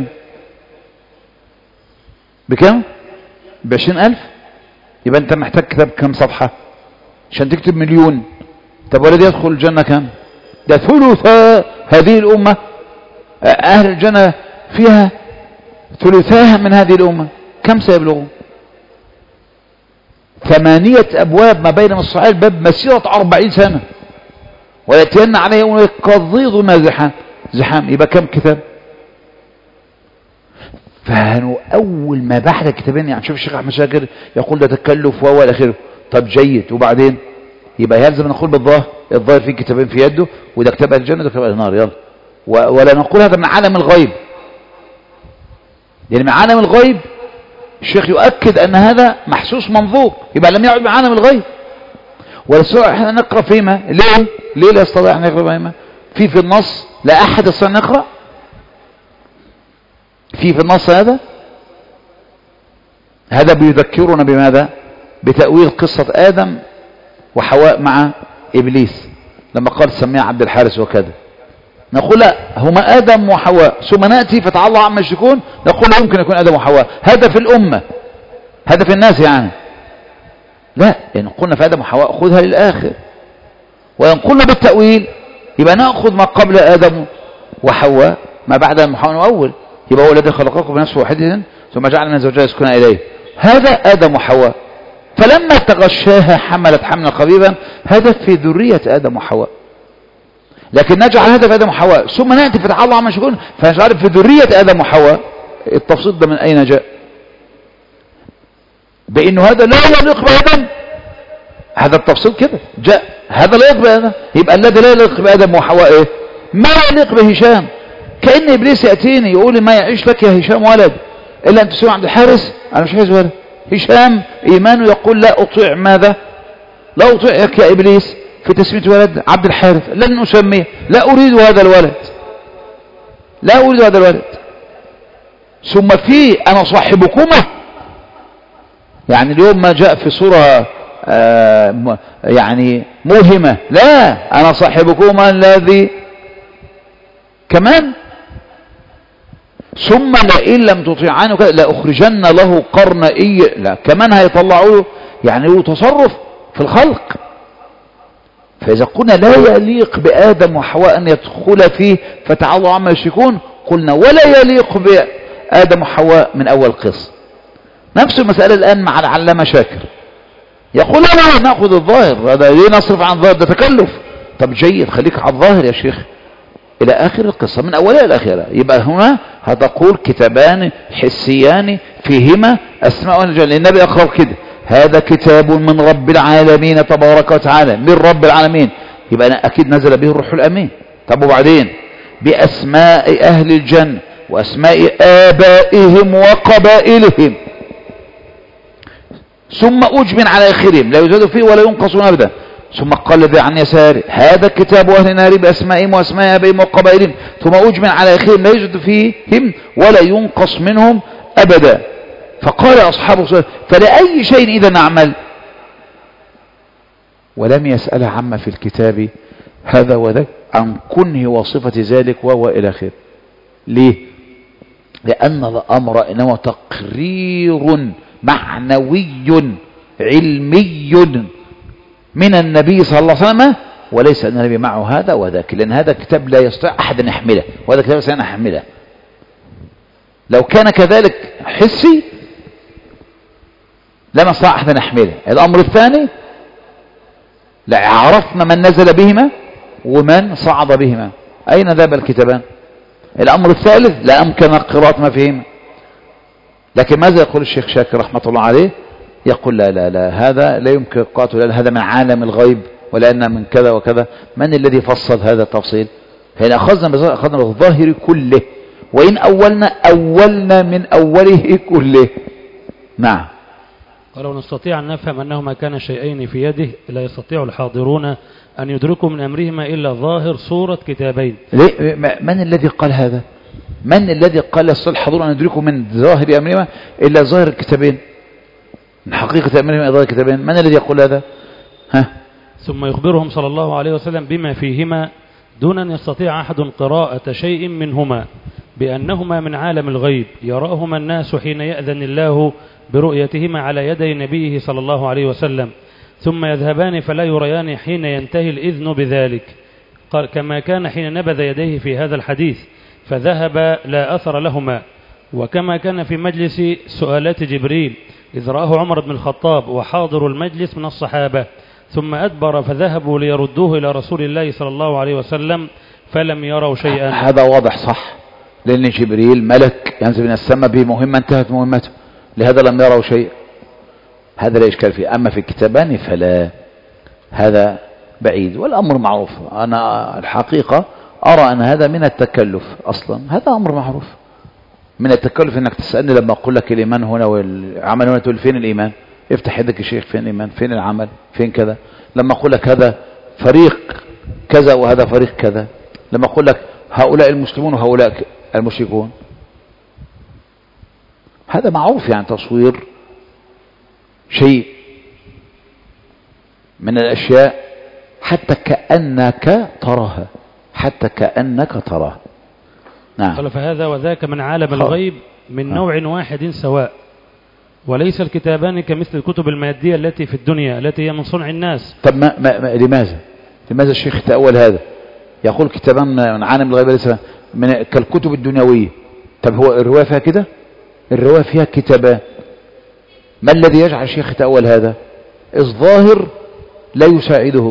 بكم؟ بعشرين ألف. يبقى أنت محتاج كتاب كم صفحة عشان تكتب مليون؟ طب ولد يدخل الجنة كم؟ ده ثلث هذه الأمة أهل الجنة فيها ثلثاها من هذه الأمة، كم سيبلغون؟ ثمانية أبواب ما بين مصراعي الباب مسيرة أربعين سنة، ويأتين عليه يوم كالضيض ما زحام زحام، يبقى كم كتاب؟ فأول ما بعد كتابين، يعني شوف الشيخ أحمد شاكر يقول ده تكلف وهو إلى آخره. طب جيد، وبعدين يبقى يلزم نقول بالظاهر، الظاهر فيه كتابين في يده، وده كتاب أهل الجنة وده كتاب أهل النار، يلا. ولا نقول هذا من عالم الغيب، يعني من عالم الغيب الشيخ يؤكد أن هذا محسوس منظور، يبقى لم يعد من عالم الغيب. ولا يستطيع احنا نقرأ فيما، ليه؟ ليه لا يستطيع أن يقرأ فيما؟ في في النص لا أحد يستطيع أن يقرأ في في النص هذا. هذا بيذكرنا بماذا؟ بتأويل قصة آدم وحواء مع إبليس لما قال سميها عبد الحارث وكذا. نقول لا، هما آدم وحواء، ثم نأتي فتعالى عما يشركون نقول لا يمكن يكون آدم وحواء، هذا في الأمة، هذا في الناس يعني. لا، إن قلنا في آدم وحواء خذها للآخر، وإن قلنا بالتأويل يبقى نأخذ ما قبل آدم وحواء ما بعد آدم وحواء أول، يبقى هو الذي خلقكم بنفس واحدة ثم جعل من زوجها يسكن إليه، هذا آدم وحواء. فلما تغشاها حملت حملا خبيبا، هذا في ذرية آدم وحواء. لكن نجعل هذا في آدم وحواء ثم نأتي فتح الله عما يشركون فنجعل في ذرية آدم وحواء. التفصيل ده من أين جاء؟ بأنه هذا لا يليق بآدم، هذا التفصيل كده جاء، هذا لا يليق بآدم، يبقى الذي لا يليق بآدم وحواء إيه؟ ما يليق بهشام. كأن إبليس يأتيني يقول ما يعيش لك يا هشام ولد إلا أن تسمع عبد الحارث، أنا مش عايز ولد. هشام إيمانه يقول لا أطيع ماذا؟ لا أطيعك يا إبليس في تسمية ولد عبد الحارث، لن أسميه، لا أريد هذا الولد، لا أريد هذا الولد. ثم في أنا صاحبكما، يعني اليوم ما جاء في صورة آه يعني موهمة، لا أنا صاحبكما الذي كمان، ثم لئن لم تطيعانه لأخرجن له قرنئي، لا كمان هيطلعوا يعني له تصرف في الخلق. فإذا قلنا لا يليق بآدم وحواء أن يدخل فيه فتعالوا عما يشركون، قلنا ولا يليق بآدم وحواء من أول قصة. نفس المسألة الآن مع العلامة شاكر، يقول لا نأخذ الظاهر، هذا ليه نصرف عن الظاهر؟ ده تكلف. طب جيد، خليك على الظاهر يا شيخ إلى آخر القصة من أولها إلى آخرها. يبقى هنا هتقول كتابان حسيان فيهما أسماء الجلال. النبي أقرأ كده، هذا كتاب من رب العالمين تبارك وتعالى، من رب العالمين، يبقى أنا أكيد نزل به الروح الأمين. طب وبعدين بأسماء أهل الجنة وأسماء آبائهم وقبائلهم، ثم أجمن على آخرهم لا يزاد فيه ولا ينقصون أبدا. ثم قال الذي عن يساره هذا كتاب أهل النار بأسمائهم وأسماء آبائهم وقبائلهم، ثم أجمن على آخرهم لا يزاد فيهم ولا ينقص منهم أبدا. فقال أصحابه فلأي شيء إذا نعمل؟ ولم يسأل عما في الكتاب هذا وذاك عن كنه وصفة ذلك وهو إلى آخره. ليه؟ لأن الأمر إنما تقرير معنوي علمي من النبي صلى الله عليه وسلم، وليس أن النبي معه هذا وذاك، لأن هذا كتاب لا يستطيع أحد أن يحمله، وهذا كتاب سينا يحمله. لو كان كذلك حسي لما استطاع أحد أن يحمله. الأمر الثاني لا عرفنا من نزل بهما ومن صعد بهما، أين ذهب الكتابان؟ الأمر الثالث لا أمكن قراءة ما فيهما. لكن ماذا يقول الشيخ شاكر رحمة الله عليه؟ يقول لا لا لا هذا لا يمكن قراءته، لأن هذا من عالم الغيب، ولأن من كذا وكذا. من الذي فصل هذا التفصيل؟ هنا أخذنا أخذنا بالظاهر كله، وإن أولنا أولنا من أوله كله. نعم. ولو نستطيع أن نفهم أنه ما كان شيئين في يده لا يستطيع الحاضرون أن يدركوا من أمرهما إلا ظاهر صورة كتابين. من الذي قال هذا؟ من الذي قال الحاضرون أن يدركوا من ظاهر أمرهما إلا ظاهر الكتابين؟ من حقيقة أمرهما إلا ظاهر الكتابين، من الذي يقول هذا؟ ها؟ ثم يخبرهم صلى الله عليه وسلم بما فيهما دون أن يستطيع أحد قراءة شيء منهما، بأنهما من عالم الغيب يراهما الناس حين يأذن الله برؤيتهما على يدي نبيه صلى الله عليه وسلم، ثم يذهبان فلا يريان حين ينتهي الإذن بذلك، قال كما كان حين نبذ يديه في هذا الحديث، فذهب لا أثر لهما. وكما كان في مجلس سؤالات جبريل إذ رآه عمر بن الخطاب وحاضر المجلس من الصحابة ثم أدبر فذهبوا ليردوه إلى رسول الله صلى الله عليه وسلم فلم يروا شيئا. هذا واضح صح، لأن جبريل ملك ينزل من السماء بمهمة انتهت مهمته، لهذا لم يروا شيئا، هذا لا إشكال فيه. أما في الكتابان فلا، هذا بعيد والأمر معروف. أنا الحقيقة أرى أن هذا من التكلف أصلا، هذا أمر معروف من التكلف. إنك تسألني لما أقول لك الإيمان هنا والعمل هنا تقول فين الإيمان؟ افتح يدك يا شيخ، فين الإيمان؟ فين العمل؟ فين كذا؟ لما أقول لك هذا فريق كذا وهذا فريق كذا، لما أقول لك هؤلاء المسلمون وهؤلاء المشركون، هذا معروف. يعني تصوير شيء من الأشياء حتى كأنك تراها، حتى كأنك تراها. نعم. قال فهذا وذاك من عالم الغيب من نوع واحد سواء، وليس الكتابان كمثل الكتب المادية التي في الدنيا التي هي من صنع الناس. طب ما ما ما لماذا لماذا الشيخ تأول هذا؟ يقول كتابان من عالم الغيب ليس من كالكتب الدنيوية. طب هو الرواية فيها كده؟ الرواية فيها كتابان. ما الذي يجعل الشيخ تأول هذا؟ الظاهر لا يساعده،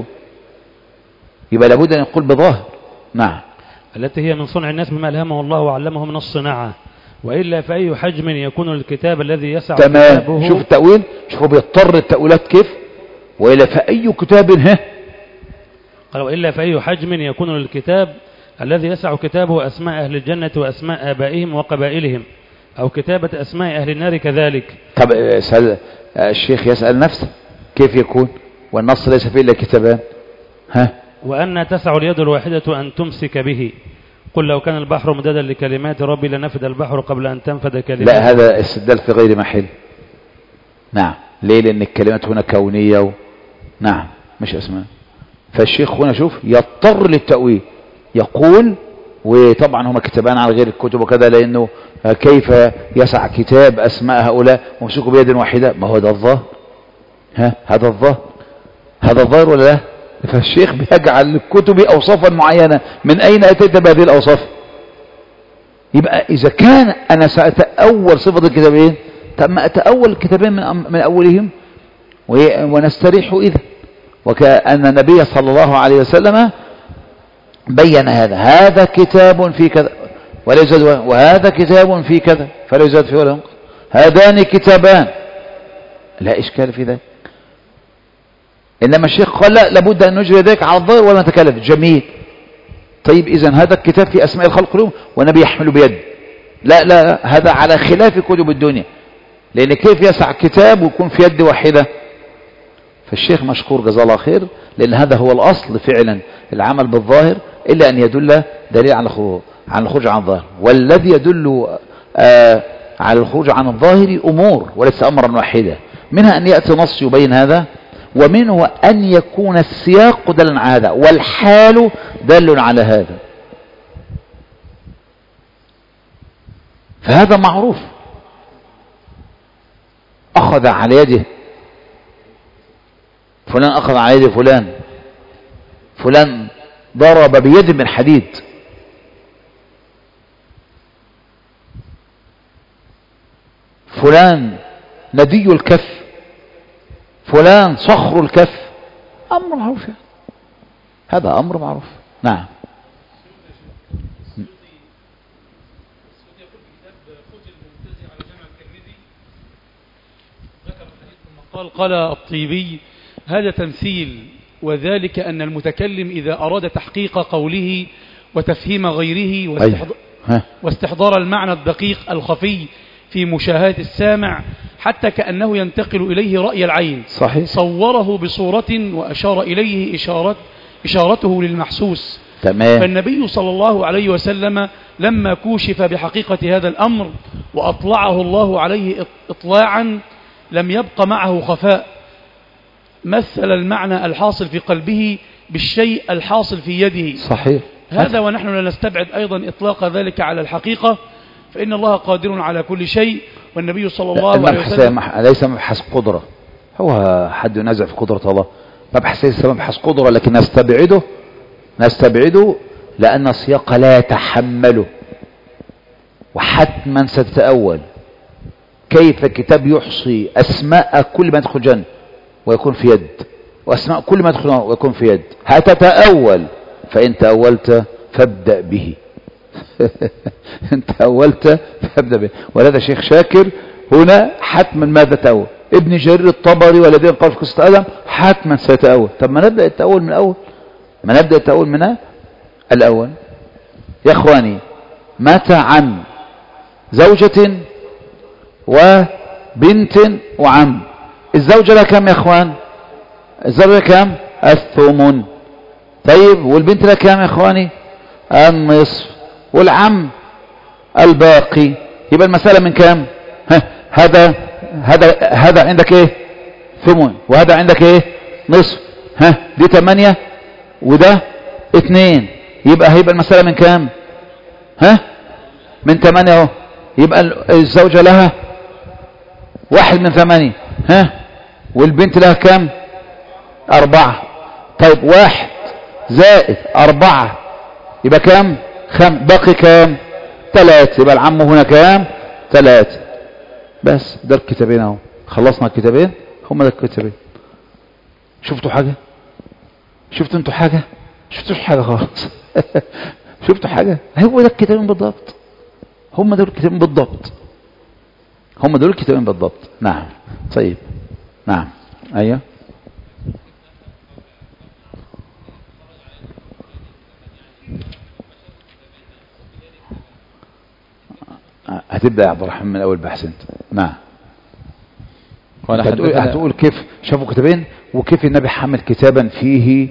يبقى لابد أن يقول بظاهر. نعم. التي هي من صنع الناس بما ألهمه الله وعلمه من الصناعة، وإلا فأي حجم يكون الكتاب الذي يسع تمام. كتابه. شوف التأويل، شوفوا بيضطر التأويلات كيف. وإلا فأي كتاب ها قال وإلا فأي حجم يكون الكتاب الذي يسع كتابه أسماء أهل الجنة وأسماء آبائهم وقبائلهم، أو كتابة أسماء أهل النار كذلك. طب سأل الشيخ يسأل نفسه كيف يكون والنص ليس فيه إلا كتابان؟ ها وأن تسع اليد الواحدة أن تمسك به. قل لو كان البحر مددا لكلمات ربي لنفد البحر قبل أن تنفد كلمات. لا، هذا استدلال في غير محل. نعم. ليه؟ لأن الكلمات هنا كونية و... نعم مش أسماء. فالشيخ هنا شوف يضطر للتأويل، يقول وطبعا هما كتابان على غير الكتب وكذا، لأنه كيف يسع كتاب أسماء هؤلاء ومسكوا بيد واحدة؟ ما هو ده الظاهر. ها هذا الظاهر، هذا الظاهر ولا لا؟ فالشيخ بيجعل للكتب أوصافا معينة. من أين أتيت بهذه الأوصاف؟ يبقى إذا كان أنا سأتأول صفة الكتابين، طب ما أتأول الكتابين من, من أولهم ونستريح إذا. وكأن النبي صلى الله عليه وسلم بين هذا، هذا كتاب في كذا ولا يزاد، وهذا كتاب في كذا فلا يزاد فيه ولا ينقص، هذان كتابان، لا إشكال في ذلك. إنما الشيخ قال لا، لابد أن نجري ذلك على الظاهر ولا نتكلف. جميل. طيب إذن هذا الكتاب في أسماء الخلق لهم والنبي يحمل بيد. لا لا، هذا على خلاف كتب الدنيا، لأن كيف يسع كتاب ويكون في يد واحدة؟ فالشيخ مشكور جزاه الله خير، لأن هذا هو الأصل فعلا، العمل بالظاهر إلا أن يدل دليل على الخروج عن الخروج عن الظاهر. والذي يدل آه على الخروج عن الظاهر أمور وليس أمرا واحدا، منها أن يأتي نص يبين هذا، ومنه أن يكون السياق دلا على هذا والحال دل على هذا. فهذا معروف. أخذ على يده فلان، أخذ على يد فلان، فلان ضرب بيد من حديد، فلان ندي الكف، فلان صخر الكف، أمر معروف يعني. هذا أمر معروف. نعم. قال قال الطيبي هذا تمثيل، وذلك أن المتكلم إذا أراد تحقيق قوله وتفهيم غيره واستحضار, واستحضار المعنى الدقيق الخفي في مشاهدة السامع حتى كأنه ينتقل إليه رأي العين، صحيح، صوره بصورة وأشار إليه إشارة إشارته للمحسوس. تمام. فالنبي صلى الله عليه وسلم لما كوشف بحقيقة هذا الأمر وأطلعه الله عليه إطلاعا لم يبق معه خفاء، مثل المعنى الحاصل في قلبه بالشيء الحاصل في يده. صحيح. هذا ونحن لا نستبعد أيضا إطلاق ذلك على الحقيقة، فإن الله قادر على كل شيء، والنبي صلى الله عليه وسلم ليس مبحث قدرة، هو حد ينازع في قدرة الله، مبحث ليس مبحث قدرة، لكن نستبعده نستبعده لأن السياق لا يتحمله. وحتما ستتأول. كيف كتاب يحصي أسماء كل ما يدخل جنة ويكون في يد، وأسماء كل ما يدخل ويكون في يد، هتتأول. فإن تأولت فابدأ به. إن تأولت فابدأ به. ولهذا شيخ شاكر هنا حتما ماذا تأول؟ ابن جرير الطبري والذين قالوا في قصة آدم حتما سيتأول. طب ما نبدأ التأول من الأول، ما نبدأ التأول من الأول. يا إخواني، مات عن زوجة وبنت وعم. الزوجة لها كم يا إخوان؟ الزوجة لها كم؟ الثمن. طيب والبنت لها كم يا إخواني؟ النصف. والعم الباقي. يبقى المسألة من كم؟ ها هذا هذا هذا عندك ايه؟ ثمن، وهذا عندك ايه؟ نصف. ها دي ثمانية وده اثنين، يبقى هيبقى المسألة من كم؟ ها من ثمانية اهو. يبقى الزوجة لها واحد من ثمانية. ها والبنت لها كم؟ أربعة. طيب واحد زائد أربعة يبقى كم؟ خم. باقي كم؟ ثلاثة. يبقى العم هنا كم؟ ثلاثة. بس ده الكتابين اهو. خلصنا الكتابين، هم ده الكتابين. شفتوا حاجة؟ شفتوا انتوا حاجة؟ شفتوش حاجة خالص. شفتوا حاجة؟ هو ده الكتابين بالضبط. هم دول الكتابين بالضبط. هم دول الكتابين بالضبط. نعم. طيب. نعم. ايوه. هتبدأ يا عبد الرحمن من اول بحث انت. نعم. هتقول, هتقول كيف شافوا كتابين وكيف النبي حمل كتابا فيه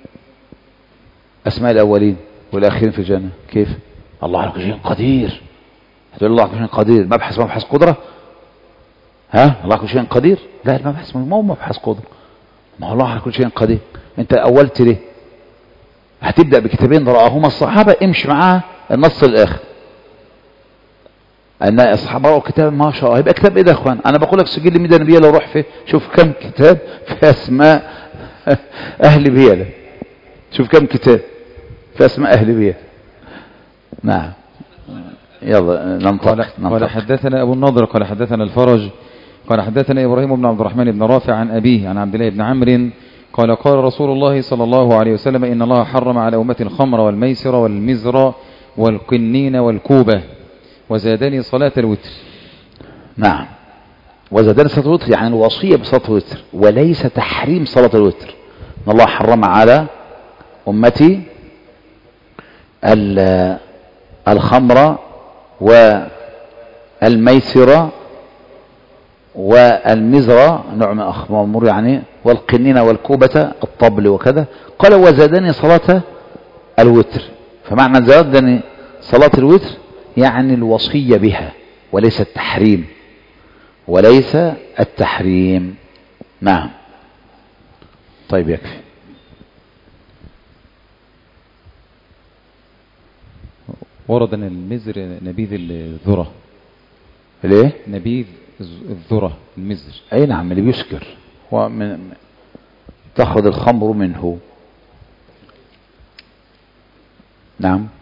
اسماء الاولين والاخرين في الجنة. كيف؟ الله على كل شيء قدير. هتقول الله على كل شيء قدير. مبحث مبحث قدرة. ها الله على كل شيء قدير. لا المبحث ما هو مبحث قدرة، ما هو الله على كل شيء قدير. انت اولت ليه؟ هتبدأ بكتابين رآهما الصحابة، امشي معاه النص الاخر. ان الصحابه قرأوا كتاب ما شاء الله. يبقى كتاب ايه ده يا اخوان؟ انا بقول لك سجل الميدان النبيه لو روح فيه شوف كم كتاب في اسماء اهل بياله. شوف كم كتاب في اسماء اهل بياله. نعم. يلا ننطلق. قال حدثنا ابو النضر قال حدثنا الفرج قال حدثنا ابراهيم بن عبد الرحمن بن رافع عن ابيه عن عبد الله بن عمرو قال قال رسول الله صلى الله عليه وسلم ان الله حرم على امتي الخمر والميسر والمزر والقنين والكوبه وزادني صلاة الوتر. نعم. وزادني صلاة الوتر يعني الوصية بصلاة الوتر وليس تحريم صلاة الوتر. ان الله حرم على امتي الخمر والميسر والمزر نوع من اخمر يعني، والقنين والكوبة الطبل وكذا. قال وزادني صلاة الوتر. فمعنى زادني صلاة الوتر يعني الوصية بها وليس التحريم، وليس التحريم. نعم. طيب يكفي. ورد أن المزر نبيذ الذرة. ليه؟ نبيذ الذرة المزر. أي نعم اللي بيسكر هو من تأخذ الخمر منه. نعم.